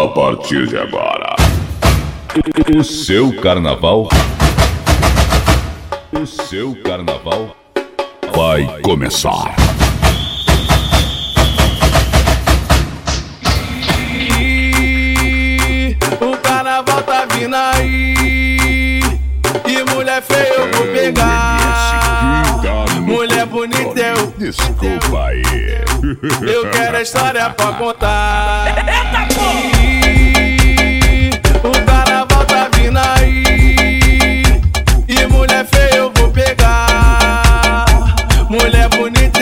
A partir de agora, o seu carnaval vai começar. O carnaval tá vindo aí, e mulher feia eu vou pegar. Mulher bonita eu. Desculpa aí. Eu quero a história pra contar. Eita, pô! O carnaval tá vindo aí, e mulher feia eu vou pegar. Mulher bonita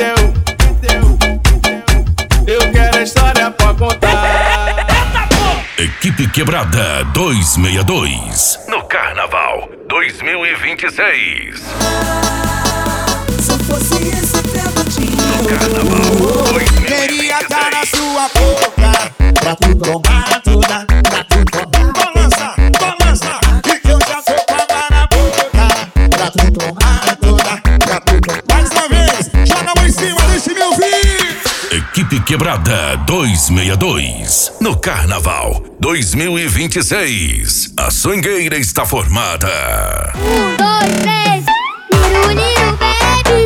eu quero a história pra contar. Equipe Quebrada 262 no Carnaval 2026. Se eu fosse esse pedacinho No Carnaval 2026. queria dar na sua boca pra tu tomar toda, pra tu tomar. Balança, balança, e eu já tô com água na boca pra tu tomar toda, pra tu tomar. Mais uma vez, joga a mão em cima, deixa me ouvir. Equipe Quebrada 262 no Carnaval 2026. A swingueira está formada. 1, 2, 3, niru, niru, baby.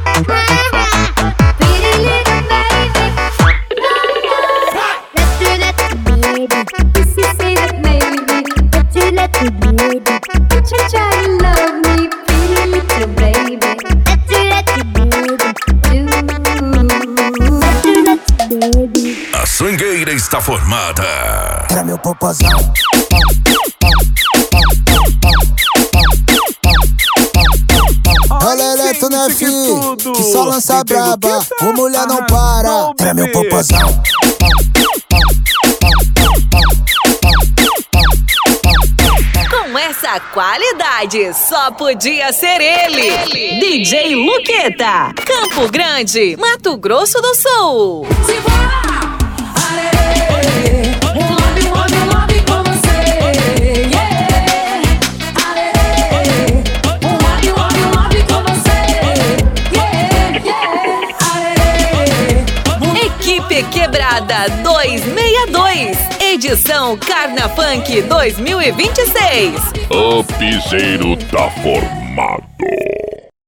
Pretty little baby. Let's do baby. This is it, baby. Let's do baby. Don't you try to love me, pretty little baby. Let's do baby. Let's do baby. A swingueira está formada. Era meu popozão. Olha tu né, fi, que só lança braba, o mulher não para. Era meu popozão. Com essa qualidade, só podia ser ele. DJ Luqueta, Campo Grande, Mato Grosso do Sul. Equipe Quebrada 262, edição Carna Funk 2026. O piseiro tá formado.